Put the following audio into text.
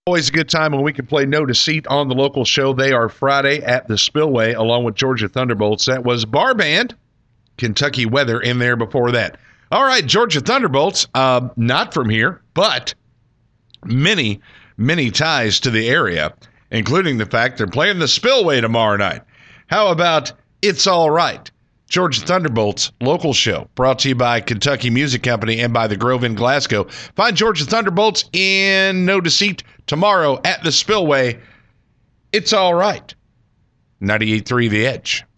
Always a good time when we can play No Deceit on the local show. They are Friday at the Spillway along with Georgia Thunderbolts. That was Bar Band, Kentucky Weather in there before that. All right, Georgia Thunderbolts, not from here, but many, many ties to the area, including the fact they're playing the Spillway tomorrow night. How about It's All Right? Georgia Thunderbolts local show brought to you by Kentucky Music Company and by the Grove in Glasgow. Find Georgia Thunderbolts in No Deceit tomorrow at the Spillway. It's All Right. 98.3 The Edge.